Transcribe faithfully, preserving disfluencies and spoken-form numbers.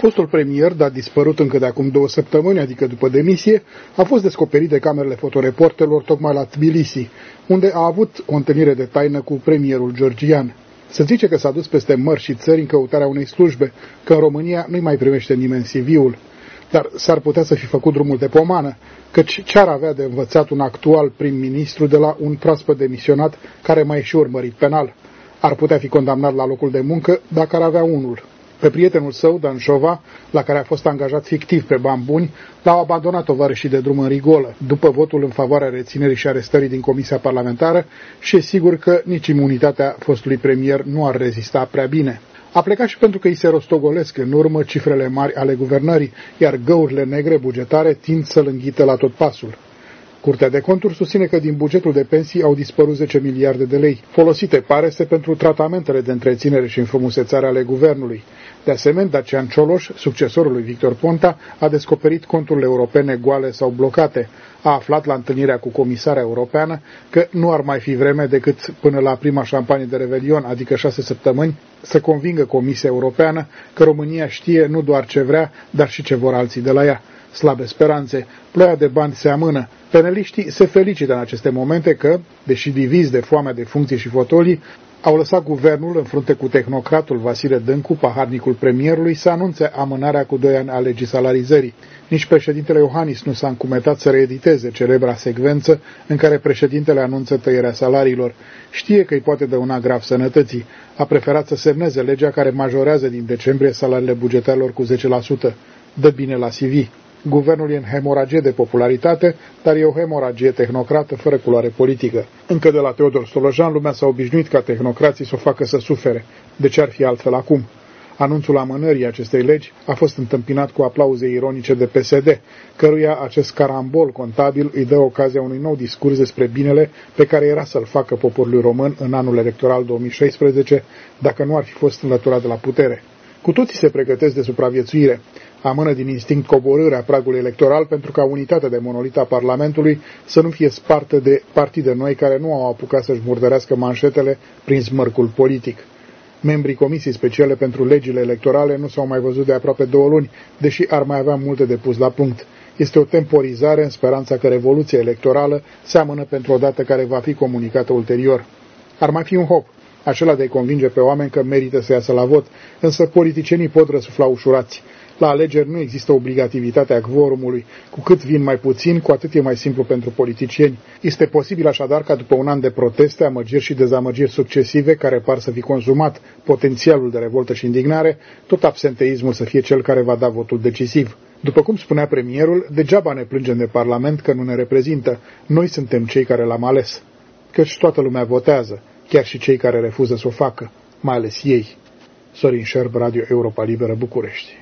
Fostul premier, dat dispărut încă de acum două săptămâni, adică după demisie, a fost descoperit de camerele fotoreporterilor tocmai la Tbilisi, unde a avut o întâlnire de taină cu premierul georgian. Se zice că s-a dus peste mări și țări în căutarea unei slujbe, că în România nu-i mai primește nimeni C V-ul. Dar s-ar putea să fi făcut drumul de pomană, căci ce-ar avea de învățat un actual prim-ministru de la un proaspăt demisionat care mai e și urmărit penal? Ar putea fi condamnat la locul de muncă dacă ar avea unul. Pe prietenul său, Dan Șova, la care a fost angajat fictiv pe bani buni, l-au abandonat tovarășii de drum în rigolă, după votul în favoarea reținerii și arestării din Comisia Parlamentară, și e sigur că nici imunitatea fostului premier nu ar rezista prea bine. A plecat și pentru că îi se rostogolesc în urmă cifrele mari ale guvernării, iar găurile negre bugetare tind să-l înghită la tot pasul. Curtea de Conturi susține că din bugetul de pensii au dispărut zece miliarde de lei, folosite, pare să, pentru tratamentele de întreținere și înfrumusețare ale guvernului. De asemenea, Dacian Cioloș, succesorul lui Victor Ponta, a descoperit conturile europene goale sau blocate. A aflat la întâlnirea cu comisarea europeană că nu ar mai fi vreme decât până la prima șampanie de revelion, adică șase săptămâni, să convingă Comisia Europeană că România știe nu doar ce vrea, dar și ce vor alții de la ea. Slabe speranțe, ploaia de bani se amână. Peneliștii se felicită în aceste momente că, deși divizi de foamea de funcții și fotolii, au lăsat guvernul în frunte cu tehnocratul Vasile Dâncu, paharnicul premierului, să anunțe amânarea cu doi ani a legii salarizării. Nici președintele Iohannis nu s-a încumetat să reediteze celebra secvență în care președintele anunță tăierea salariilor. Știe că îi poate dăuna grav sănătății. A preferat să semneze legea care majorează din decembrie salariile bugetarilor cu zece la sută. Dă bine la C V. Guvernul e în hemoragie de popularitate, dar e o hemoragie tehnocrată fără culoare politică. Încă de la Teodor Stolojan, lumea s-a obișnuit ca tehnocrații să o facă să sufere. De ce ar fi altfel acum? Anunțul amânării acestei legi a fost întâmpinat cu aplauze ironice de P S D, căruia acest carambol contabil îi dă ocazia unui nou discurs despre binele pe care era să-l facă poporului român în anul electoral două mii șaisprezece, dacă nu ar fi fost înlăturat de la putere. Cu toții se pregătesc de supraviețuire. Amână din instinct coborârea pragului electoral pentru ca unitatea de monolit a Parlamentului să nu fie spartă de partide noi care nu au apucat să-și murdărească manșetele prin smărcul politic. Membrii Comisiei Speciale pentru Legile Electorale nu s-au mai văzut de aproape două luni, deși ar mai avea multe de pus la punct. Este o temporizare în speranța că revoluția electorală se amână pentru o dată care va fi comunicată ulterior. Ar mai fi un hop, acela de a-i convinge pe oameni că merită să iasă la vot, însă politicienii pot răsufla ușurați. La alegeri nu există obligativitatea quorumului. Cu cât vin mai puțin, cu atât e mai simplu pentru politicieni. Este posibil așadar ca după un an de proteste, amăgiri și dezamăgiri succesive care par să fi consumat potențialul de revoltă și indignare, tot absenteismul să fie cel care va da votul decisiv. După cum spunea premierul, degeaba ne plângem de Parlament că nu ne reprezintă. Noi suntem cei care l-am ales. Căci toată lumea votează, chiar și cei care refuză să o facă, mai ales ei. Sorin Șerb, Radio Europa Liberă, București.